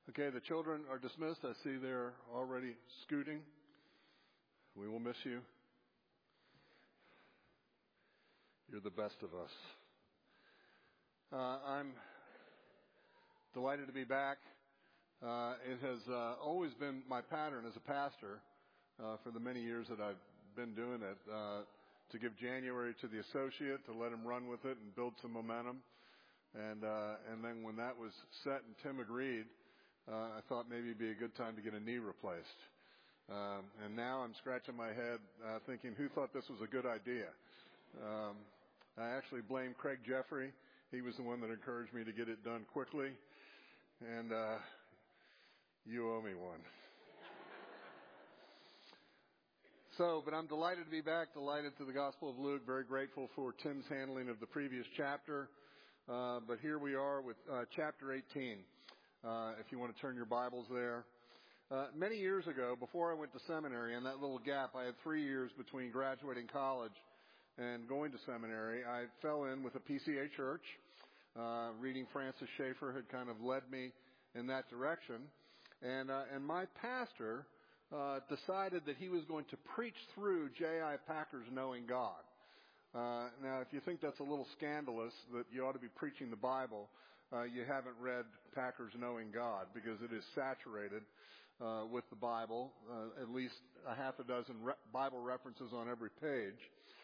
Okay, the children are dismissed. I see they're already scooting. We will miss you. You're the best of us. I'm delighted to be back. It has always been my pattern as a pastor for the many years that I've been doing it to give January to the associate, to let him run with it and build some momentum. And then when that was set and Tim agreed, I thought maybe it'd be a good time to get a knee replaced. And now I'm scratching my head thinking, who thought this was a good idea? I actually blame Craig Jeffrey. He was the one that encouraged me to get it done quickly. And you owe me one. But I'm delighted to be back, delighted to the Gospel of Luke, very grateful for Tim's handling of the previous chapter. But here we are with chapter 18, if you want to turn your Bibles there. Many years ago, before I went to seminary, in that little gap, I had 3 years between graduating college and going to seminary. I fell in with a PCA church. Reading Francis Schaeffer had kind of led me in that direction. And my pastor decided that he was going to preach through J.I. Packer's Knowing God. Now, if you think that's a little scandalous, that you ought to be preaching the Bible, you haven't read Packer's Knowing God, because it is saturated with the Bible, at least a half a dozen Bible references on every page.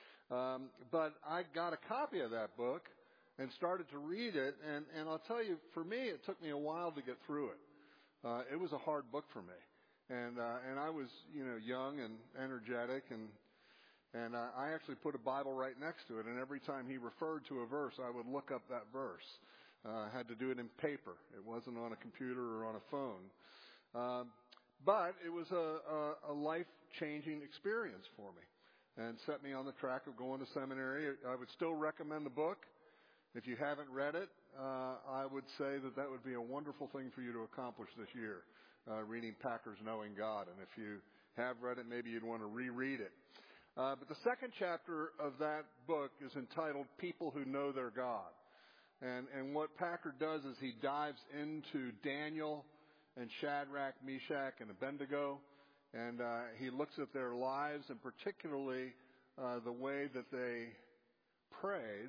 But I got a copy of that book and started to read it, and I'll tell you, for me, it took me a while to get through it. It was a hard book for me. And I was, young and energetic, and I actually put a Bible right next to it, and every time he referred to a verse, I would look up that verse. I had to do it in paper. It wasn't on a computer or on a phone. But it was a life-changing experience for me and set me on the track of going to seminary. I would still recommend the book. If you haven't read it, I would say that would be a wonderful thing for you to accomplish this year, reading Packer's Knowing God. And if you have read it, maybe you'd want to reread it. But the second chapter of that book is entitled People Who Know Their God. And what Packer does is he dives into Daniel and Shadrach, Meshach, and Abednego, and he looks at their lives, and particularly the way that they prayed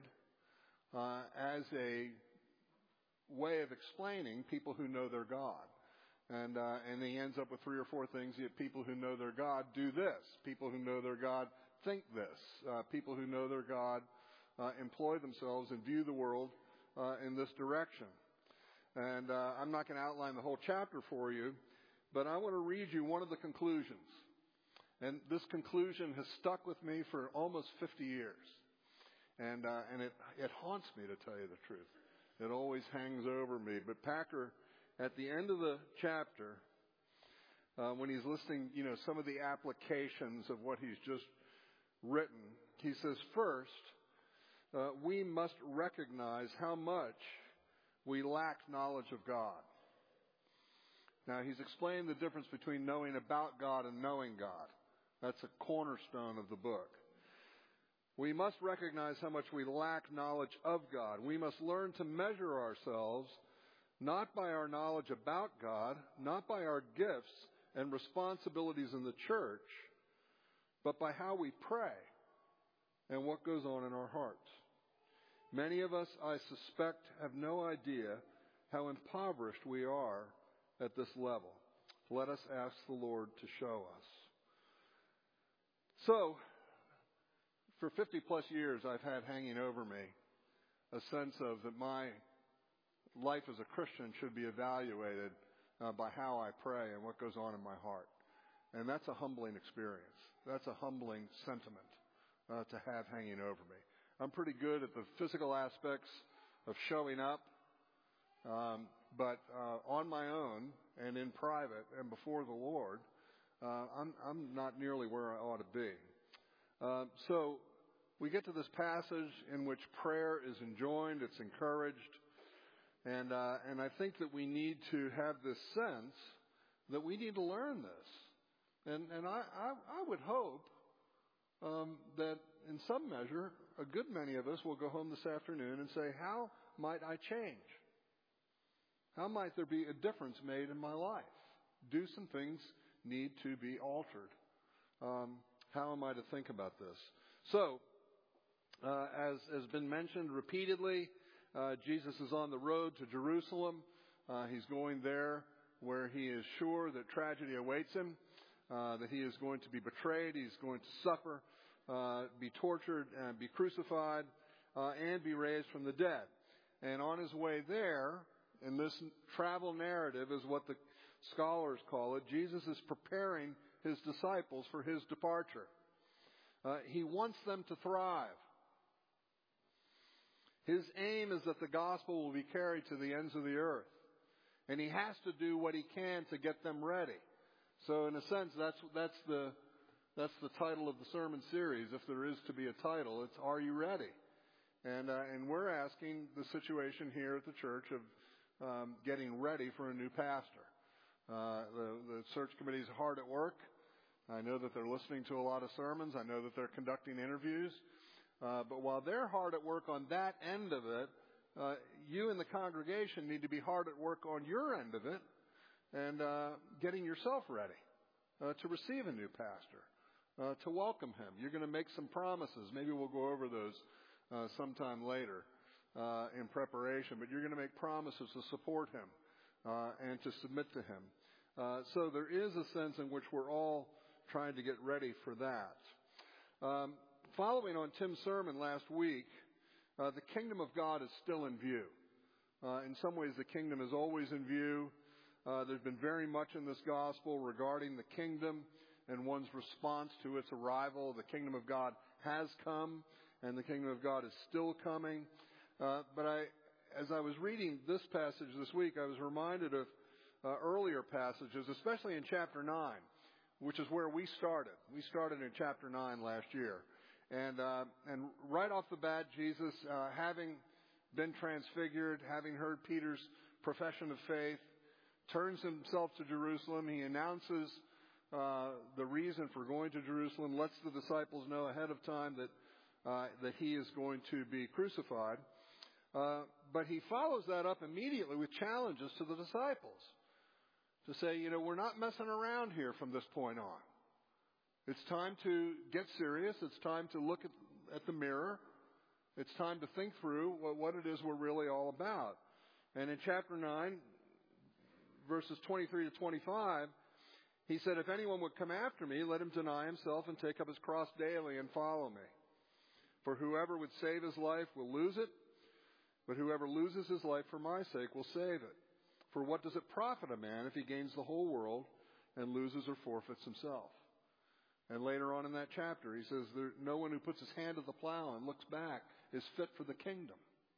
as a way of explaining people who know their God. And he ends up with 3 or 4 things. People who know their God do this. People who know their God think this. People who know their God employ themselves and view the world in this direction. And I'm not going to outline the whole chapter for you, but I want to read you one of the conclusions. And this conclusion has stuck with me for almost 50 years. And it haunts me, to tell you the truth. It always hangs over me. But Packer, at the end of the chapter, when he's listing, some of the applications of what he's just written, he says, first, we must recognize how much we lack knowledge of God. Now, he's explained the difference between knowing about God and knowing God. That's a cornerstone of the book. We must recognize how much we lack knowledge of God. We must learn to measure ourselves not by our knowledge about God, not by our gifts and responsibilities in the church, but by how we pray and what goes on in our hearts. Many of us, I suspect, have no idea how impoverished we are at this level. Let us ask the Lord to show us. So, for 50 plus years, I've had hanging over me a sense of that my life as a Christian should be evaluated by how I pray and what goes on in my heart. And that's a humbling experience. That's a humbling sentiment to have hanging over me. I'm pretty good at the physical aspects of showing up, but on my own and in private and before the Lord, I'm not nearly where I ought to be. So we get to this passage in which prayer is enjoined, it's encouraged, and I think that we need to have this sense that we need to learn this. And I would hope that in some measure, a good many of us will go home this afternoon and say, how might I change? How might there be a difference made in my life? Do some things need to be altered? How am I to think about this? So, as has been mentioned repeatedly, Jesus is on the road to Jerusalem. He's going there where he is sure that tragedy awaits him, that he is going to be betrayed, he's going to suffer, be tortured, be crucified, and be raised from the dead. And on his way there, and this travel narrative is what the scholars call it, Jesus is preparing his disciples for his departure. He wants them to thrive. His aim is that the gospel will be carried to the ends of the earth. And he has to do what he can to get them ready. So in a sense, that's the title of the sermon series, if there is to be a title. It's Are You Ready? And we're asking the situation here at the church of getting ready for a new pastor. The search committee is hard at work. I know that they're listening to a lot of sermons. I know that they're conducting interviews. But while they're hard at work on that end of it, you in the congregation need to be hard at work on your end of it and getting yourself ready to receive a new pastor, to welcome him. You're going to make some promises. Maybe we'll go over those sometime later in preparation. But you're going to make promises to support him and to submit to him. So there is a sense in which we're all trying to get ready for that. Following on Tim's sermon last week, the kingdom of God is still in view. In some ways, the kingdom is always in view. There's been very much in this gospel regarding the kingdom and one's response to its arrival. The kingdom of God has come, and the kingdom of God is still coming. But as I was reading this passage this week, I was reminded of earlier passages, especially in chapter 9, which is where we started. We started in chapter 9 last year. And right off the bat, Jesus, having been transfigured, having heard Peter's profession of faith, turns himself to Jerusalem. He announces the reason for going to Jerusalem, lets the disciples know ahead of time that he is going to be crucified. But he follows that up immediately with challenges to the disciples to say, we're not messing around here from this point on. It's time to get serious. It's time to look at the mirror. It's time to think through what it is we're really all about. And in chapter 9, verses 23 to 25, he said, if anyone would come after me, let him deny himself and take up his cross daily and follow me. For whoever would save his life will lose it, but whoever loses his life for my sake will save it. For what does it profit a man if he gains the whole world and loses or forfeits himself? And later on in that chapter, he says, no one who puts his hand to the plow and looks back is fit for the kingdom.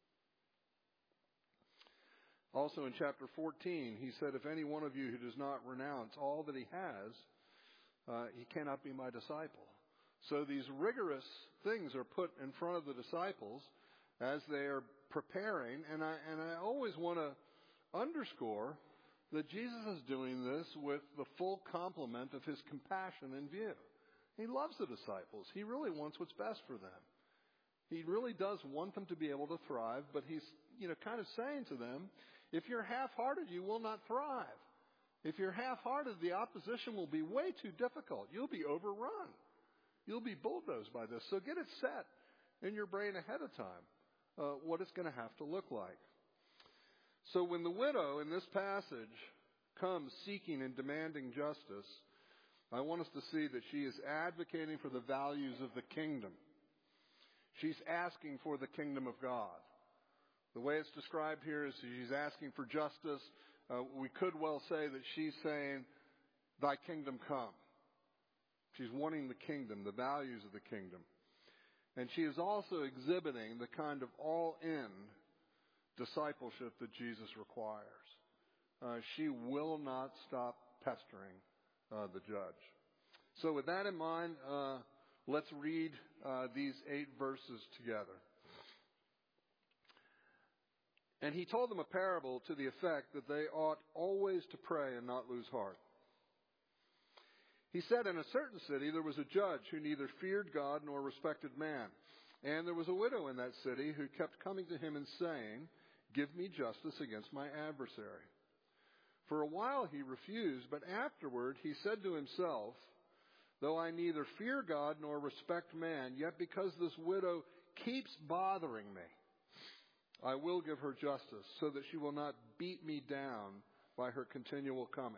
Also in chapter 14, he said, if any one of you who does not renounce all that he has, he cannot be my disciple. So these rigorous things are put in front of the disciples as they are preparing. And I always want to underscore that Jesus is doing this with the full complement of his compassion in view. He loves the disciples. He really wants what's best for them. He really does want them to be able to thrive, but he's, kind of saying to them, if you're half-hearted, you will not thrive. If you're half-hearted, the opposition will be way too difficult. You'll be overrun. You'll be bulldozed by this. So get it set in your brain ahead of time, what it's going to have to look like. So when the widow in this passage comes seeking and demanding justice, I want us to see that she is advocating for the values of the kingdom. She's asking for the kingdom of God. The way it's described here is she's asking for justice. We could well say that she's saying, thy kingdom come. She's wanting the kingdom, the values of the kingdom. And she is also exhibiting the kind of all-in discipleship that Jesus requires. She will not stop pestering the judge. So with that in mind, let's read these 8 verses together. And he told them a parable to the effect that they ought always to pray and not lose heart. He said, in a certain city there was a judge who neither feared God nor respected man. And there was a widow in that city who kept coming to him and saying, give me justice against my adversary." For a while he refused, but afterward he said to himself, "Though I neither fear God nor respect man, yet because this widow keeps bothering me, I will give her justice, so that she will not beat me down by her continual coming."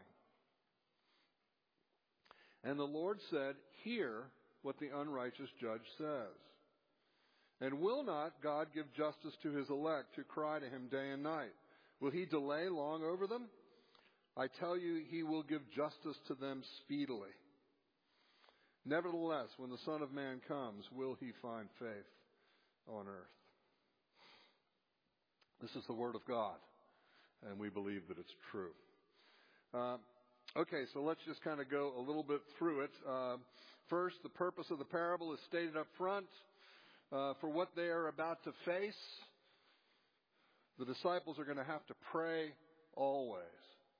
And the Lord said, "Hear what the unrighteous judge says. And will not God give justice to his elect who cry to him day and night? Will he delay long over them? I tell you, he will give justice to them speedily. Nevertheless, when the Son of Man comes, will he find faith on earth?" This is the Word of God, and we believe that it's true. Okay, so let's just kind of go a little bit through it. First, the purpose of the parable is stated up front. For what they are about to face, the disciples are going to have to pray always.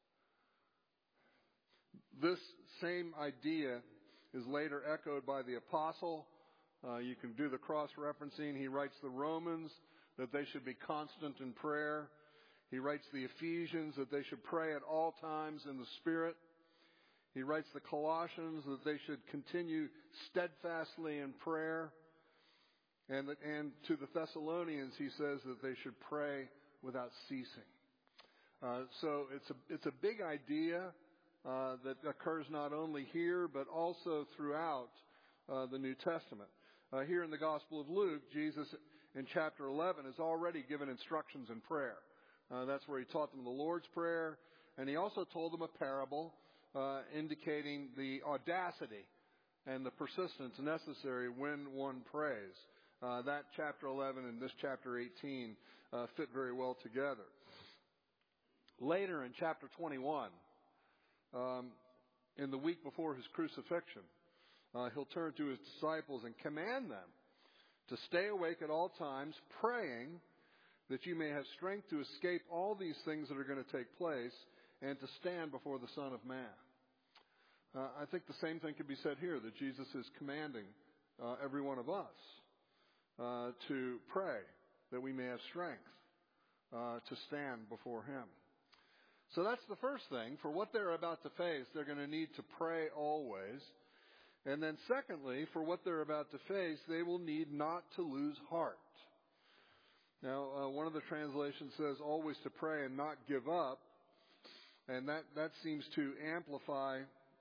This same idea is later echoed by the apostle. You can do the cross-referencing. He writes the Romans that they should be constant in prayer. He writes the Ephesians that they should pray at all times in the Spirit. He writes the Colossians that they should continue steadfastly in prayer. And to the Thessalonians, he says that they should pray without ceasing. So it's a big idea that occurs not only here, but also throughout the New Testament. Here in the Gospel of Luke, Jesus in chapter 11 has already given instructions in prayer. That's where he taught them the Lord's Prayer, and he also told them a parable indicating the audacity and the persistence necessary when one prays. That chapter 11 and this chapter 18 fit very well together. Later in chapter 21, in the week before his crucifixion, he'll turn to his disciples and command them to stay awake at all times, praying that you may have strength to escape all these things that are going to take place and to stand before the Son of Man. I think the same thing can be said here, that Jesus is commanding every one of us to pray that we may have strength to stand before him. So that's the first thing. For what they're about to face, they're going to need to pray always. And then secondly, for what they're about to face, they will need not to lose heart. Now, one of the translations says always to pray and not give up. And that seems to amplify,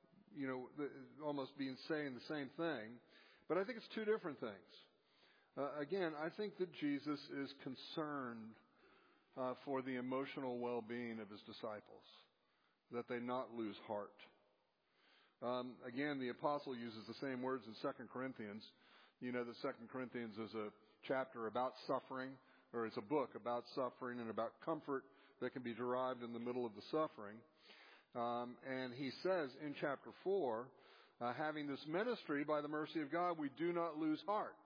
almost being saying the same thing. But I think it's two different things. Again, I think that Jesus is concerned for the emotional well-being of his disciples, that they not lose heart. Again, the apostle uses the same words in 2 Corinthians. You know that 2 Corinthians is a chapter about suffering, or it's a book about suffering and about comfort that can be derived in the middle of the suffering. And he says in chapter 4, having this ministry by the mercy of God, we do not lose heart.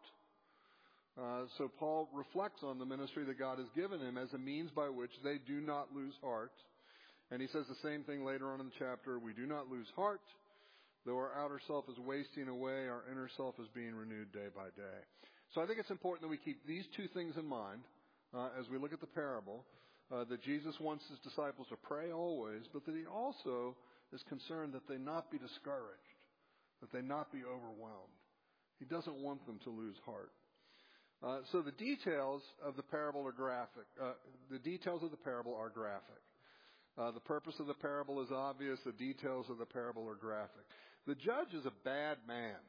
So Paul reflects on the ministry that God has given him as a means by which they do not lose heart. And he says the same thing later on in the chapter. We do not lose heart. Though our outer self is wasting away, our inner self is being renewed day by day. So I think it's important that we keep these two things in mind as we look at the parable, that Jesus wants his disciples to pray always, but that he also is concerned that they not be discouraged, that they not be overwhelmed. He doesn't want them to lose heart. So the details of the parable are graphic. The details of the parable are graphic. The purpose of the parable is obvious. The details of the parable are graphic. The judge is a bad man.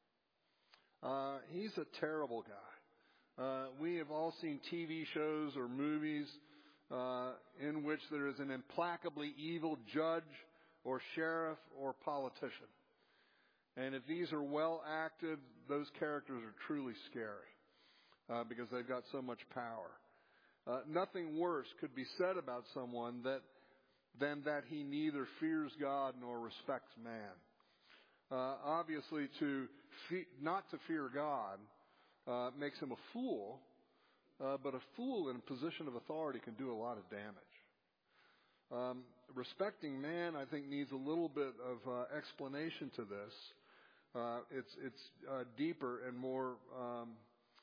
He's a terrible guy. We have all seen TV shows or movies in which there is an implacably evil judge or sheriff or politician. And if these are well acted, those characters are truly scary. Because they've got so much power. Nothing worse could be said about someone than that he neither fears God nor respects man. Obviously, not to fear God makes him a fool, but a fool in a position of authority can do a lot of damage. Respecting man, I think, needs a little bit of explanation to this. It's deeper and more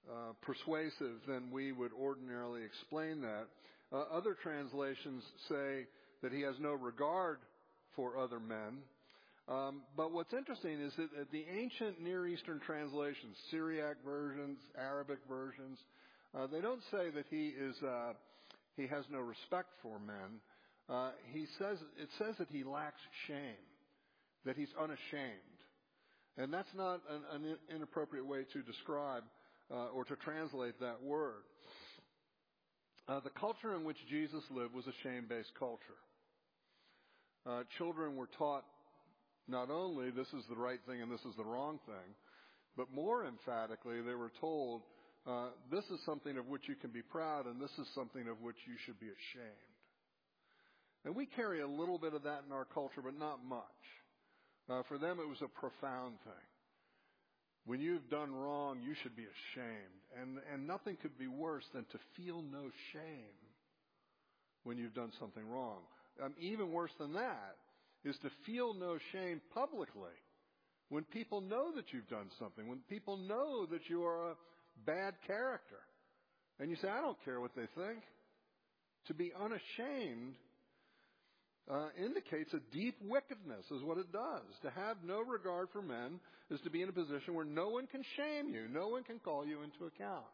persuasive than we would ordinarily explain that. Other translations say that he has no regard for other men. But what's interesting is that the ancient Near Eastern translations, Syriac versions, Arabic versions, they don't say that he has no respect for men. It says that he lacks shame, that he's unashamed. And that's not an inappropriate way to describe or to translate that word. The culture in which Jesus lived was a shame-based culture. Children were taught not only this is the right thing and this is the wrong thing, but more emphatically they were told this is something of which you can be proud and this is something of which you should be ashamed. And we carry a little bit of that in our culture, but not much. For them it was a profound thing. When you've done wrong, you should be ashamed. And nothing could be worse than to feel no shame when you've done something wrong. Even worse than that is to feel no shame publicly when people know that you've done something, when people know that you are a bad character. And you say, I don't care what they think. To be unashamed indicates a deep wickedness is what it does. To have no regard for men is to be in a position where no one can shame you. No one can call you into account.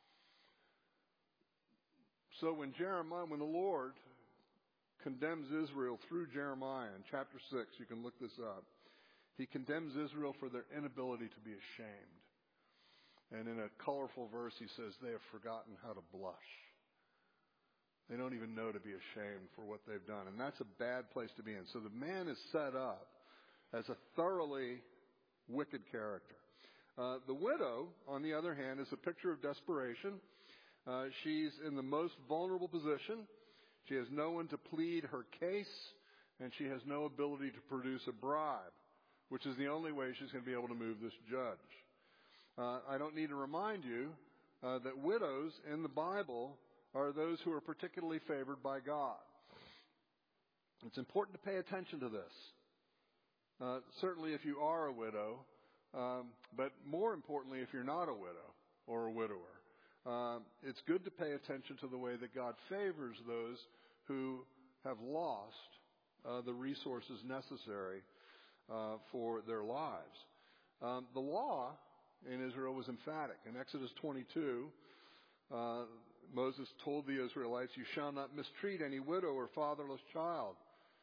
So when the Lord condemns Israel through Jeremiah in chapter 6, you can look this up. He condemns Israel for their inability to be ashamed. And in a colorful verse, he says, they have forgotten how to blush. They don't even know to be ashamed for what they've done. And that's a bad place to be in. So the man is set up as a thoroughly wicked character. The widow, on the other hand, is a picture of desperation. She's in the most vulnerable position. She has no one to plead her case, and she has no ability to produce a bribe, which is the only way she's going to be able to move this judge. I don't need to remind you that widows in the Bible are those who are particularly favored by God. It's important to pay attention to this. Certainly if you are a widow, but more importantly if you're not a widow or a widower. It's good to pay attention to the way that God favors those who have lost the resources necessary for their lives. The law in Israel was emphatic. In Exodus 22, Moses told the Israelites, you shall not mistreat any widow or fatherless child.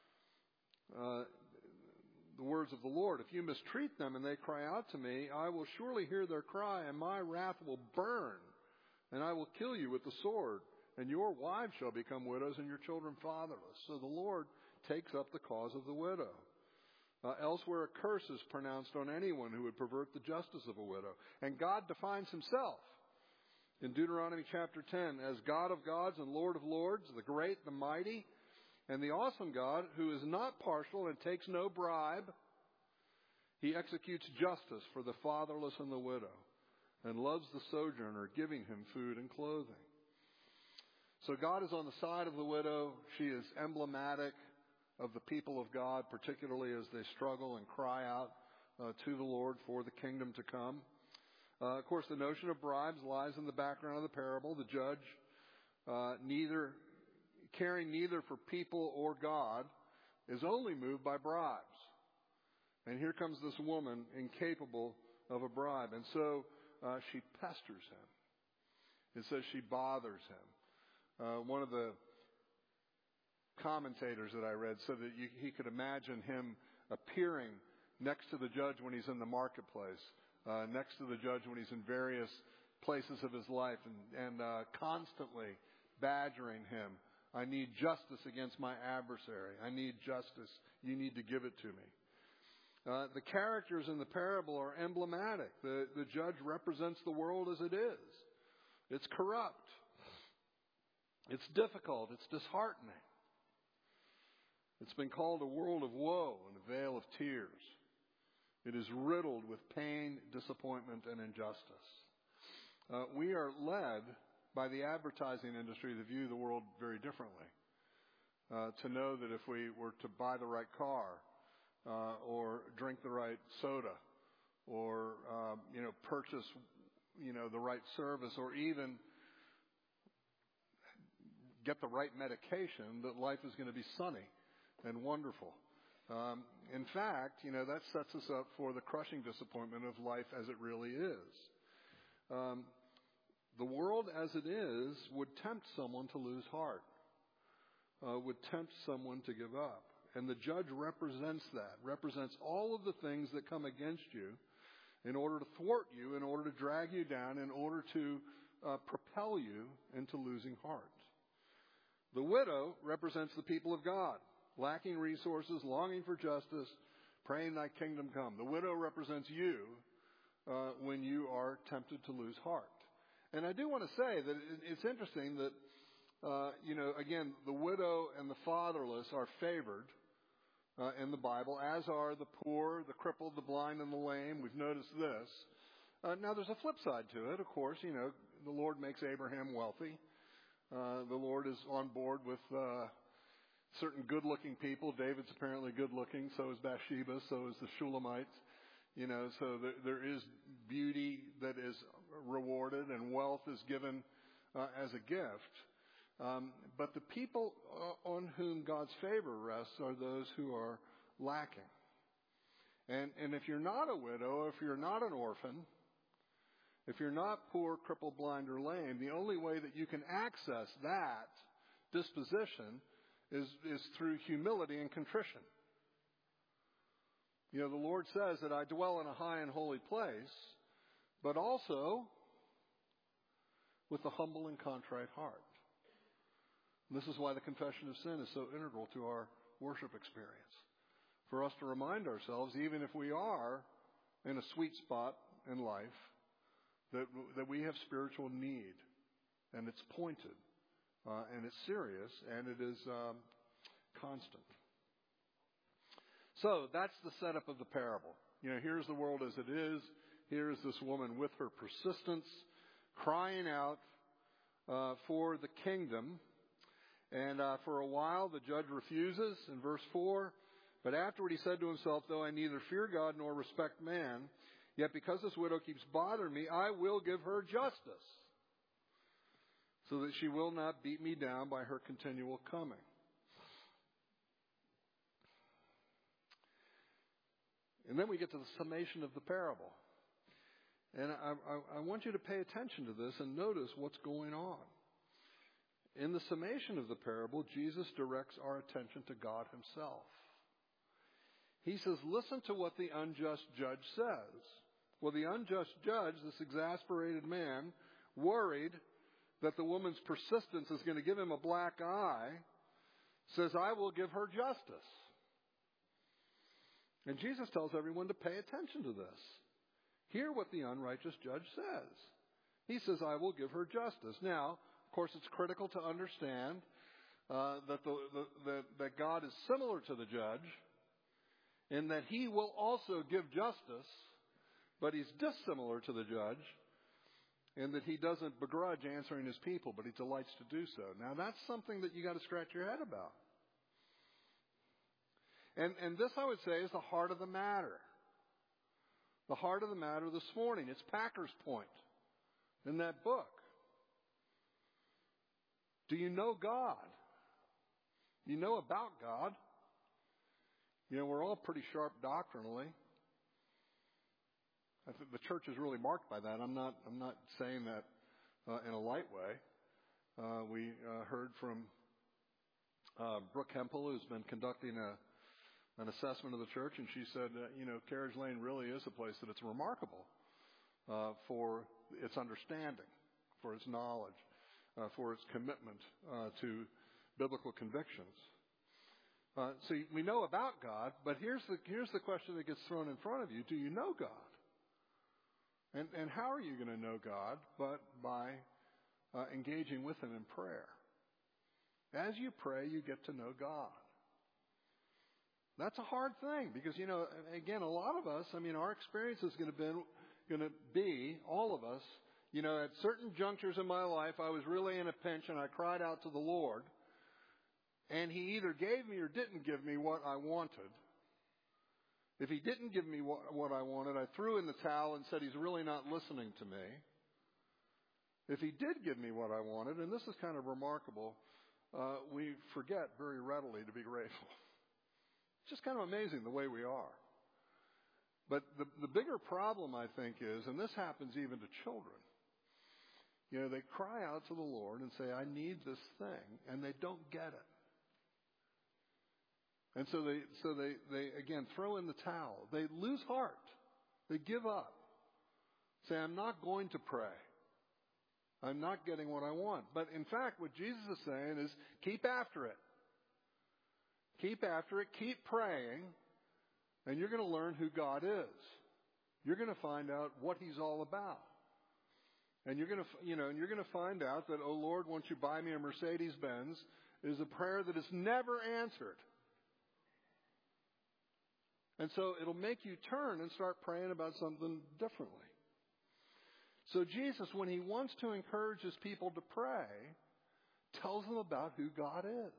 The words of the Lord, if you mistreat them and they cry out to me, I will surely hear their cry and my wrath will burn. And I will kill you with the sword, and your wives shall become widows and your children fatherless. So the Lord takes up the cause of the widow. Elsewhere, a curse is pronounced on anyone who would pervert the justice of a widow. And God defines himself in Deuteronomy chapter 10 as God of gods and Lord of lords, the great, the mighty, and the awesome God who is not partial and takes no bribe. He executes justice for the fatherless and the widow, and loves the sojourner, giving him food and clothing. So God is on the side of the widow. She is emblematic of the people of God, particularly as they struggle and cry out to the Lord for the kingdom to come. Of course, the notion of bribes lies in the background of the parable. The judge, caring neither for people or God, is only moved by bribes. And here comes this woman incapable of a bribe. And so she pesters him. It says she bothers him. One of the commentators that I read said that he could imagine him appearing next to the judge when he's in the marketplace, next to the judge when he's in various places of his life, and constantly badgering him. I need justice against my adversary. I need justice. You need to give it to me. The characters in the parable are emblematic. The judge represents the world as it is. It's corrupt. It's difficult. It's disheartening. It's been called a world of woe and a vale of tears. It is riddled with pain, disappointment, and injustice. We are led by the advertising industry to view the world very differently. To know that if we were to buy the right car, or drink the right soda, or purchase the right service or even get the right medication, that life is going to be sunny and wonderful. In fact, that sets us up for the crushing disappointment of life as it really is. The world as it is would tempt someone to lose heart, would tempt someone to give up. And the judge represents that, represents all of the things that come against you in order to thwart you, in order to drag you down, in order to propel you into losing heart. The widow represents the people of God, lacking resources, longing for justice, praying thy kingdom come. The widow represents you when you are tempted to lose heart. And I do want to say that it's interesting that, again, the widow and the fatherless are favored in the Bible, as are the poor, the crippled, the blind, and the lame. We've noticed this. Now, there's a flip side to it. Of course, the Lord makes Abraham wealthy. The Lord is on board with certain good-looking people. David's apparently good-looking. So is Bathsheba. So is the Shulamites. So there is beauty that is rewarded and wealth is given as a gift. But the people on whom God's favor rests are those who are lacking. And if you're not a widow, if you're not an orphan, if you're not poor, crippled, blind, or lame, the only way that you can access that disposition is through humility and contrition. The Lord says that I dwell in a high and holy place, but also with a humble and contrite heart. And this is why the confession of sin is so integral to our worship experience. For us to remind ourselves, even if we are in a sweet spot in life, that we have spiritual need, and it's pointed, and it's serious, and it is constant. So that's the setup of the parable. Here's the world as it is. Here's this woman with her persistence, crying out for the kingdom. And for a while, the judge refuses in verse 4. But afterward he said to himself, though I neither fear God nor respect man, yet because this widow keeps bothering me, I will give her justice, so that she will not beat me down by her continual coming. And then we get to the summation of the parable. And I want you to pay attention to this and notice what's going on. In the summation of the parable, Jesus directs our attention to God himself. He says, listen to what the unjust judge says. Well, the unjust judge, this exasperated man, worried that the woman's persistence is going to give him a black eye, says, I will give her justice. And Jesus tells everyone to pay attention to this. Hear what the unrighteous judge says. He says, I will give her justice. Now, of course, it's critical to understand that God is similar to the judge in that he will also give justice, but he's dissimilar to the judge in that he doesn't begrudge answering his people, but he delights to do so. Now, that's something that you got to scratch your head about. And this, I would say, is the heart of the matter. The heart of the matter this morning. It's Packer's point in that book. Do you know God? You know about God. We're all pretty sharp doctrinally. I think the church is really marked by that. I'm not saying that in a light way. We heard from Brooke Hempel, who's been conducting an assessment of the church, and she said, Carriage Lane really is a place that it's remarkable for its understanding, for its knowledge, for its commitment to biblical convictions. So we know about God, but here's the question that gets thrown in front of you. Do you know God? And how are you going to know God? But by engaging with him in prayer. As you pray, you get to know God. That's a hard thing because, again, a lot of us, our experience is going to be, all of us, at certain junctures in my life, I was really in a pinch and I cried out to the Lord. And he either gave me or didn't give me what I wanted. If he didn't give me what I wanted, I threw in the towel and said he's really not listening to me. If he did give me what I wanted, and this is kind of remarkable, we forget very readily to be grateful. It's just kind of amazing the way we are. But the bigger problem, I think, is, and this happens even to children, they cry out to the Lord and say, I need this thing, and they don't get it. And so they again throw in the towel. They lose heart. They give up. Say, I'm not going to pray. I'm not getting what I want. But in fact, what Jesus is saying is, keep after it. Keep after it. Keep praying. And you're going to learn who God is. You're going to find out what He's all about. And you're going to find out that, oh Lord, won't you buy me a Mercedes-Benz, is a prayer that is never answered. And so it'll make you turn and start praying about something differently. So Jesus, when He wants to encourage His people to pray, tells them about who God is.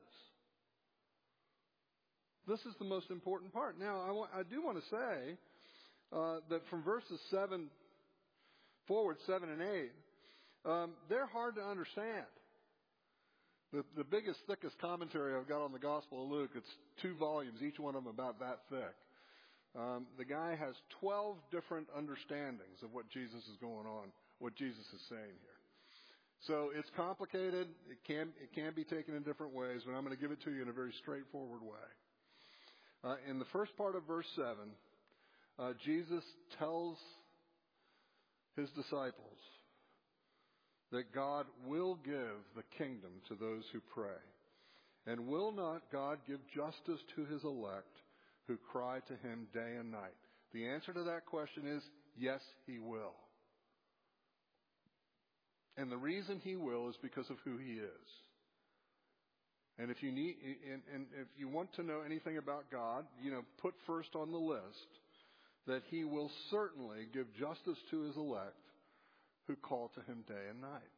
This is the most important part. Now, I do want to say that from verses 7 forward, 7 and 8, they're hard to understand. The biggest, thickest commentary I've got on the Gospel of Luke, it's 2 volumes, each one of them about that thick. The guy has 12 different understandings of what Jesus is going on, what Jesus is saying here. So it's complicated. It can be taken in different ways, but I'm going to give it to you in a very straightforward way. In the first part of verse 7, Jesus tells His disciples that God will give the kingdom to those who pray. And will not God give justice to His elect who cry to Him day and night? The answer to that question is yes, He will. And the reason He will is because of who He is. And if you want to know anything about God, put first on the list that He will certainly give justice to His elect who call to Him day and night.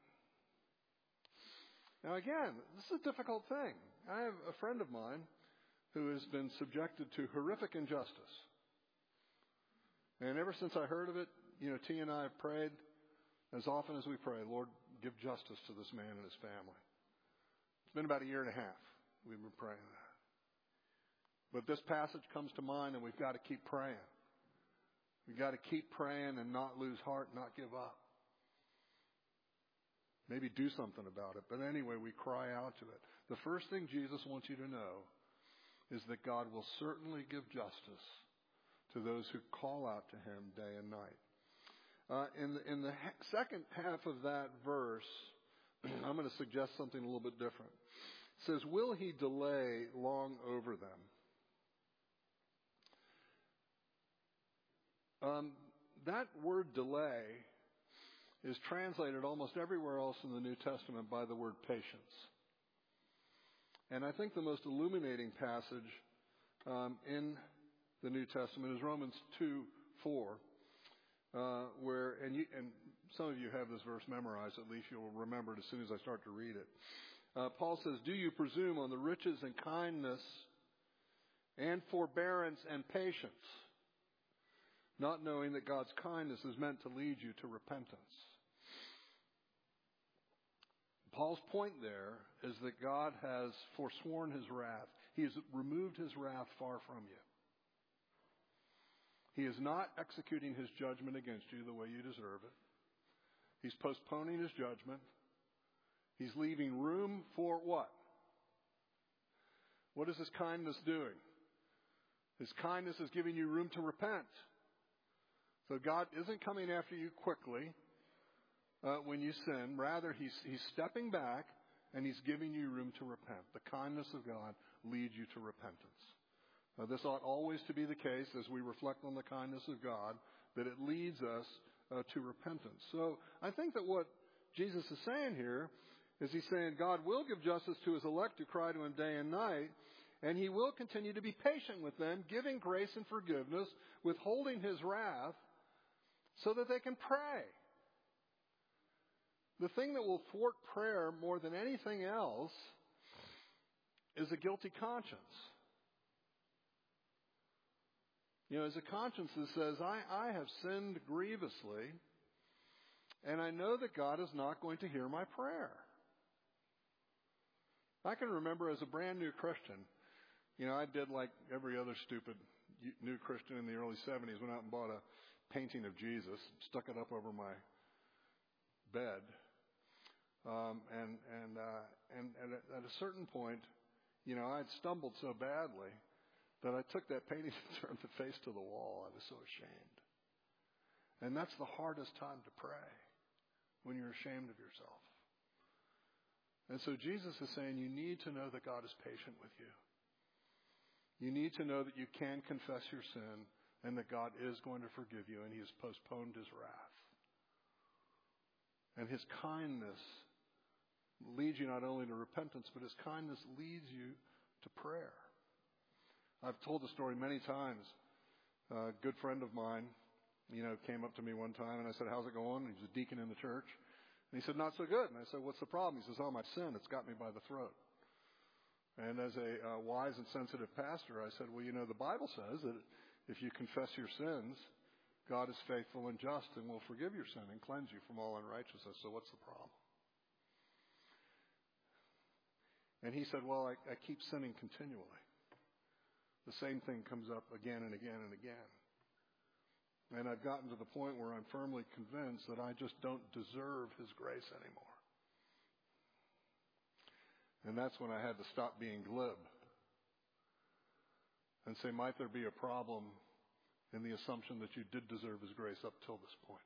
Now again, this is a difficult thing. I have a friend of mine who has been subjected to horrific injustice. And ever since I heard of it, T and I have prayed as often as we pray, Lord, give justice to this man and his family. It's been about a year and a half we've been praying that. But this passage comes to mind, and we've got to keep praying. We've got to keep praying and not lose heart, not give up. Maybe do something about it. But anyway, we cry out to it. The first thing Jesus wants you to know is that God will certainly give justice to those who call out to Him day and night. In the second half of that verse, I'm going to suggest something a little bit different. It says, will He delay long over them? That word delay is translated almost everywhere else in the New Testament by the word patience. And I think the most illuminating passage in the New Testament is Romans 2:4, where and some of you have this verse memorized. At least you'll remember it as soon as I start to read it. Paul says, "Do you presume on the riches and kindness and forbearance and patience, not knowing that God's kindness is meant to lead you to repentance?" Paul's point there is that God has forsworn His wrath. He has removed His wrath far from you. He is not executing His judgment against you the way you deserve it. He's postponing His judgment. He's leaving room for what? What is His kindness doing? His kindness is giving you room to repent. So God isn't coming after you quickly when you sin. Rather, He's stepping back and He's giving you room to repent. The kindness of God leads you to repentance. This ought always to be the case as we reflect on the kindness of God, that it leads us to repentance. So I think that what Jesus is saying here is He's saying God will give justice to His elect who cry to Him day and night, and He will continue to be patient with them, giving grace and forgiveness, withholding His wrath, so that they can pray. The thing that will thwart prayer more than anything else is a guilty conscience. As a conscience that says, I have sinned grievously, and I know that God is not going to hear my prayer. I can remember as a brand new Christian, I did like every other stupid new Christian in the early 70s, went out and bought a painting of Jesus, stuck it up over my bed, and at a certain point, I'd stumbled so badly that I took that painting and turned the face to the wall. I was so ashamed. And that's the hardest time to pray, when you're ashamed of yourself. And so Jesus is saying you need to know that God is patient with you. You need to know that you can confess your sin and that God is going to forgive you, and He has postponed His wrath. And His kindness leads you not only to repentance, but His kindness leads you to prayer. I've told the story many times. A good friend of mine, came up to me one time and I said, "How's it going?" He was a deacon in the church. And he said, "Not so good." And I said, "What's the problem?" He says, "Oh, my sin, it's got me by the throat." And as a wise and sensitive pastor, I said, "Well, the Bible says that if you confess your sins, God is faithful and just and will forgive your sin and cleanse you from all unrighteousness. So what's the problem?" And he said, "Well, I keep sinning continually. The same thing comes up again and again and again. And I've gotten to the point where I'm firmly convinced that I just don't deserve His grace anymore." And that's when I had to stop being glib and say, might there be a problem in the assumption that you did deserve His grace up till this point?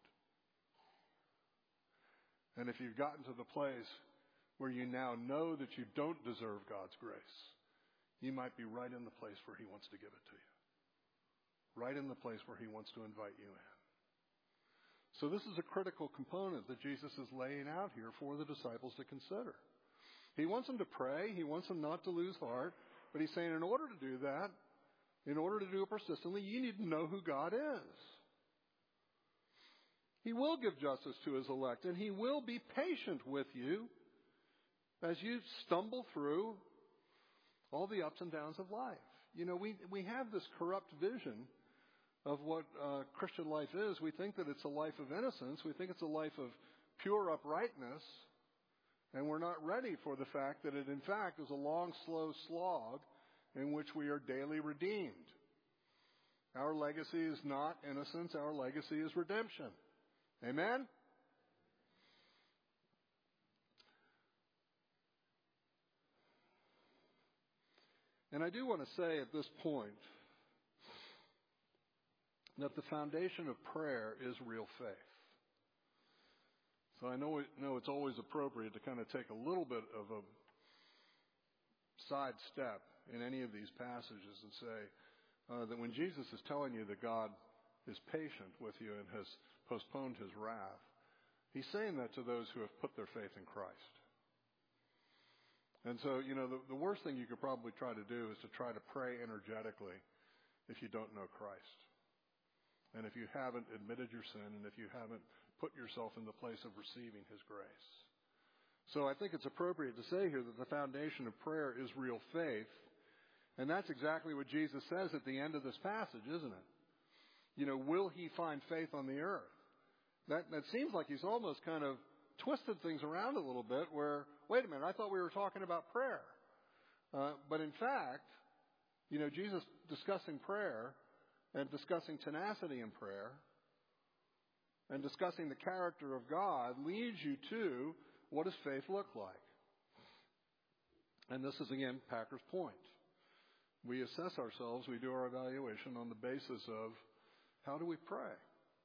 And if you've gotten to the place where you now know that you don't deserve God's grace, you might be right in the place where He wants to give it to you. Right in the place where He wants to invite you in. So this is a critical component that Jesus is laying out here for the disciples to consider. He wants them to pray. He wants them not to lose heart. But He's saying in order to do that, in order to do it persistently, you need to know who God is. He will give justice to His elect, and He will be patient with you as you stumble through all the ups and downs of life. We have this corrupt vision of what Christian life is. We think that it's a life of innocence. We think it's a life of pure uprightness. And we're not ready for the fact that it, in fact, is a long, slow slog in which we are daily redeemed. Our legacy is not innocence. Our legacy is redemption. Amen? And I do want to say at this point that the foundation of prayer is real faith. So I know it's always appropriate to kind of take a little bit of a side step in any of these passages and say that when Jesus is telling you that God is patient with you and has postponed His wrath, He's saying that to those who have put their faith in Christ. And so, the worst thing you could probably try to do is to try to pray energetically if you don't know Christ. And if you haven't admitted your sin, and if you haven't put yourself in the place of receiving His grace. So I think it's appropriate to say here that the foundation of prayer is real faith. And that's exactly what Jesus says at the end of this passage, isn't it? Will He find faith on the earth? That seems like He's almost kind of twisted things around a little bit where, wait a minute, I thought we were talking about prayer. But in fact, Jesus discussing prayer and discussing tenacity in prayer and discussing the character of God leads you to what does faith look like? And this is, again, Packer's point. We assess ourselves, we do our evaluation on the basis of how do we pray?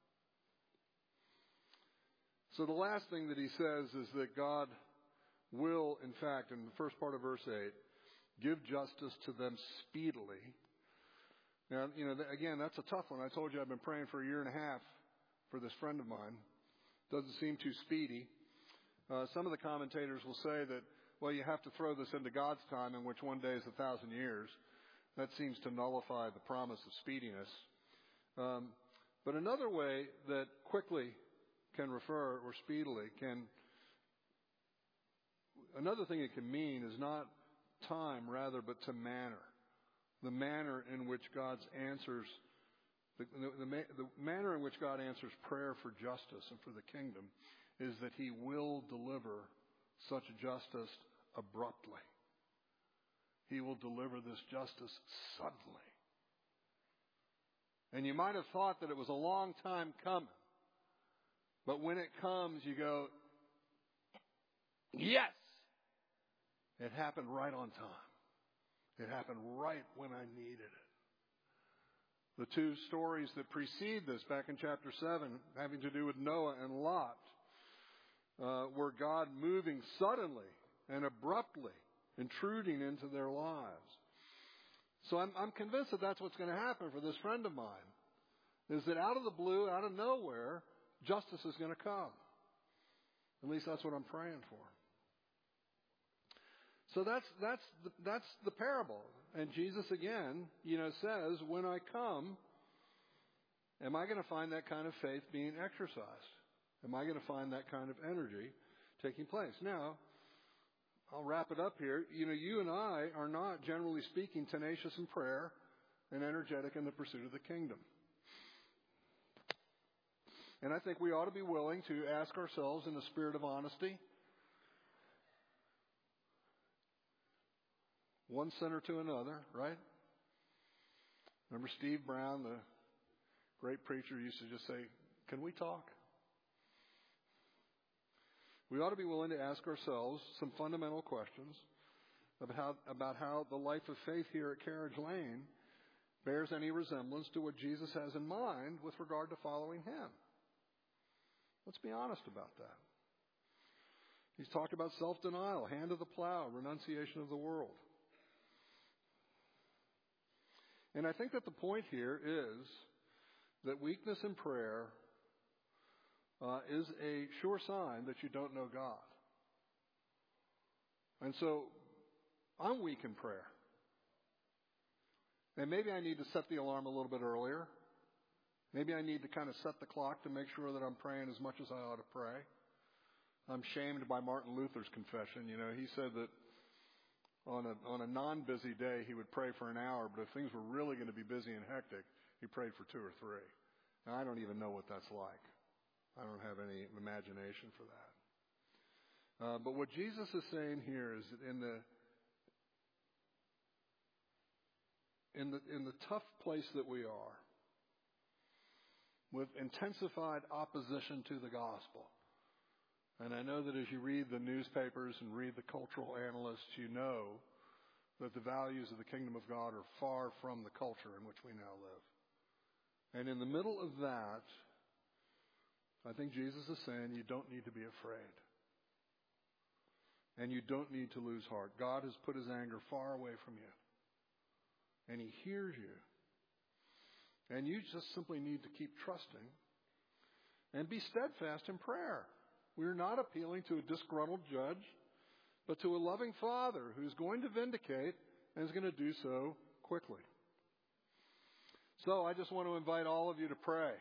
So the last thing that he says is that God will, in fact, in the first part of verse 8, give justice to them speedily. Now, again, that's a tough one. I told you I've been praying for a year and a half for this friend of mine. Doesn't seem too speedy. Some of the commentators will say that, well, you have to throw this into God's time, in which one day is 1,000 years. That seems to nullify the promise of speediness. But another way that quickly can refer, or speedily can, another thing it can mean is not time, rather, but to manner. The manner in which God's answers, the manner in which God answers prayer for justice and for the kingdom is that he will deliver such justice abruptly. He will deliver this justice suddenly. And you might have thought that it was a long time coming. But when it comes, you go, yes! It happened right on time. It happened right when I needed it. The two stories that precede this, back in chapter 7, having to do with Noah and Lot, were God moving suddenly and abruptly, intruding into their lives. So I'm convinced that that's what's going to happen for this friend of mine, is that out of the blue, out of nowhere, justice is going to come. At least that's what I'm praying for. So that's the parable. And Jesus again, says, when I come, am I going to find that kind of faith being exercised? Am I going to find that kind of energy taking place? Now, I'll wrap it up here. You and I are not, generally speaking, tenacious in prayer and energetic in the pursuit of the kingdom. And I think we ought to be willing to ask ourselves in a spirit of honesty, one sinner to another, right? Remember Steve Brown, the great preacher, used to just say, can we talk? We ought to be willing to ask ourselves some fundamental questions about how the life of faith here at Carriage Lane bears any resemblance to what Jesus has in mind with regard to following him. Let's be honest about that. He's talked about self-denial, hand to the plow, renunciation of the world. And I think that the point here is that weakness in prayer is a sure sign that you don't know God. And so I'm weak in prayer. And maybe I need to set the alarm a little bit earlier. Maybe I need to kind of set the clock to make sure that I'm praying as much as I ought to pray. I'm shamed by Martin Luther's confession. He said that on a non-busy day, he would pray for an hour, but if things were really going to be busy and hectic, he prayed for 2 or 3. Now, I don't even know what that's like. I don't have any imagination for that. But what Jesus is saying here is that in the tough place that we are, with intensified opposition to the gospel, and I know that as you read the newspapers and read the cultural analysts, you know that the values of the kingdom of God are far from the culture in which we now live. And in the middle of that, I think Jesus is saying you don't need to be afraid. And you don't need to lose heart. God has put his anger far away from you. And he hears you. And you just simply need to keep trusting and be steadfast in prayer. We're not appealing to a disgruntled judge, but to a loving Father who's going to vindicate and is going to do so quickly. So I just want to invite all of you to pray.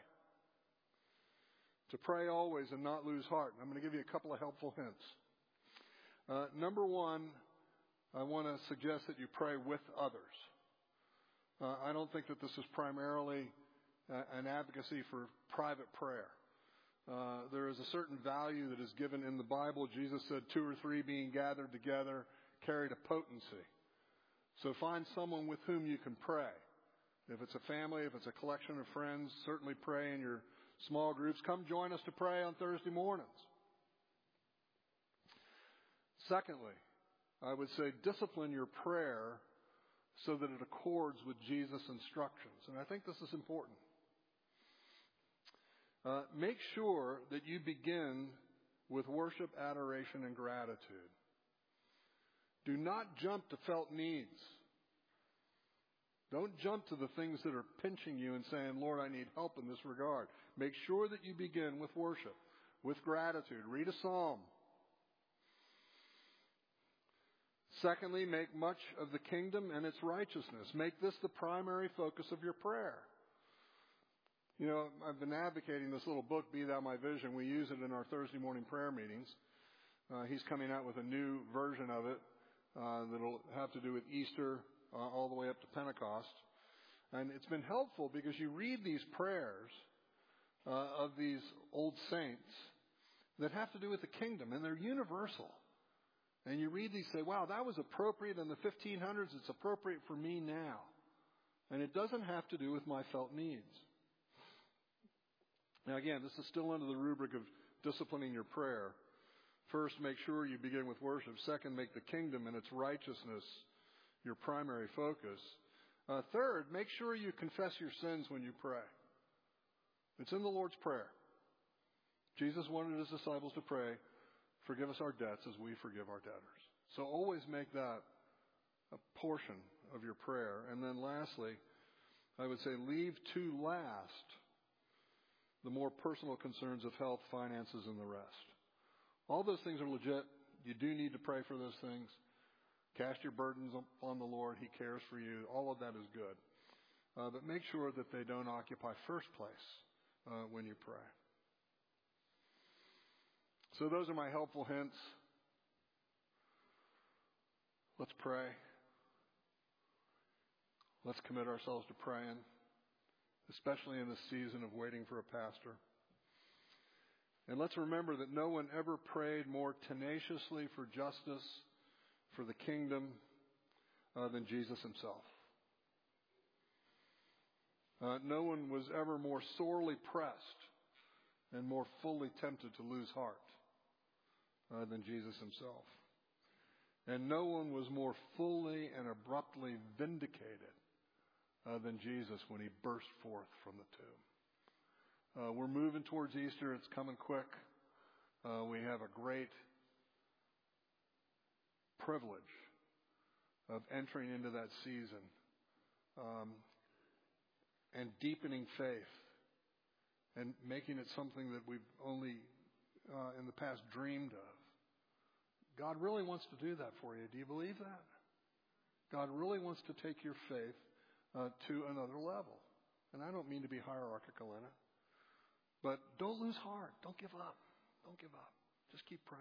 To pray always and not lose heart. I'm going to give you a couple of helpful hints. Number one, I want to suggest that you pray with others. I don't think that this is primarily an advocacy for private prayer. There is a certain value that is given in the Bible. Jesus said 2 or 3 being gathered together carried a potency. So find someone with whom you can pray. If it's a family, if it's a collection of friends, certainly pray in your small groups. Come join us to pray on Thursday mornings. Secondly, I would say discipline your prayer so that it accords with Jesus' instructions. And I think this is important. Make sure that you begin with worship, adoration, and gratitude. Do not jump to felt needs. Don't jump to the things that are pinching you and saying, Lord, I need help in this regard. Make sure that you begin with worship, with gratitude. Read a psalm. Secondly, make much of the kingdom and its righteousness. Make this the primary focus of your prayer. I've been advocating this little book, Be Thou My Vision. We use it in our Thursday morning prayer meetings. He's coming out with a new version of it that'll have to do with Easter all the way up to Pentecost. And it's been helpful because you read these prayers of these old saints, that have to do with the kingdom, and they're universal. And you read these, say, wow, that was appropriate in the 1500s. It's appropriate for me now. And it doesn't have to do with my felt needs. Now, again, this is still under the rubric of disciplining your prayer. First, make sure you begin with worship. Second, make the kingdom and its righteousness your primary focus. Third, make sure you confess your sins when you pray. It's in the Lord's Prayer. Jesus wanted his disciples to pray, forgive us our debts as we forgive our debtors. So always make that a portion of your prayer. And then lastly, I would say leave to last the more personal concerns of health, finances, and the rest. All those things are legit. You do need to pray for those things. Cast your burdens on the Lord. He cares for you. All of that is good. But make sure that they don't occupy first place when you pray. So those are my helpful hints. Let's pray. Let's commit ourselves to praying, especially in this season of waiting for a pastor. And let's remember that no one ever prayed more tenaciously for justice, for the kingdom, than Jesus himself. No one was ever more sorely pressed and more fully tempted to lose heart than Jesus himself. And no one was more fully and abruptly vindicated than Jesus when he burst forth from the tomb. We're moving towards Easter. It's coming quick. We have a great privilege of entering into that season and deepening faith and making it something that we've only in the past dreamed of. God really wants to do that for you. Do you believe that? God really wants to take your faith to another level. And I don't mean to be hierarchical in it. But don't lose heart. Don't give up. Don't give up. Just keep praying.